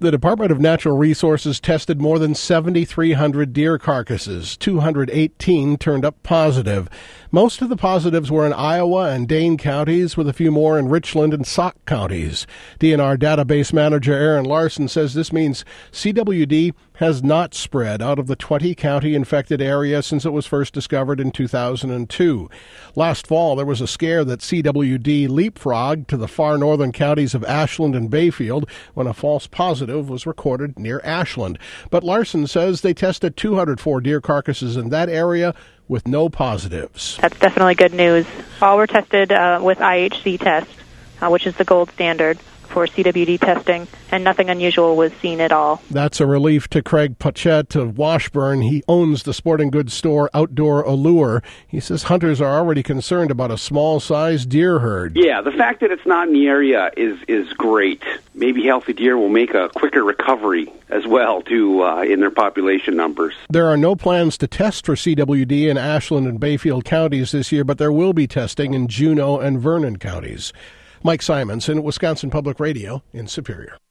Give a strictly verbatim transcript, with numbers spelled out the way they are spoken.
The Department of Natural Resources tested more than seven thousand three hundred deer carcasses. two hundred eighteen turned up positive. Most of the positives were in Iowa and Dane counties, with a few more in Richland and Sauk counties. D N R database manager Aaron Larson says this means C W D has not spread out of the twenty-county infected area since it was first discovered in two thousand two. Last fall, there was a scare that C W D leapfrogged to the far northern counties of Ashland and Bayfield when a false positive was recorded near Ashland. But Larson says they tested two hundred four deer carcasses in that area with no positives. That's definitely good news. All were tested uh, with I H C test, uh, which is the gold standard for C W D testing, and nothing unusual was seen at all. That's a relief to Craig Pochette of Washburn. He owns the sporting goods store Outdoor Allure. He says hunters are already concerned about a small-sized deer herd. Yeah, the fact that it's not in the area is is great. Maybe healthy deer will make a quicker recovery as well, too, uh, in their population numbers. There are no plans to test for C W D in Ashland and Bayfield counties this year, but there will be testing in Juneau and Vernon counties. Mike Simonson, Wisconsin Public Radio in Superior.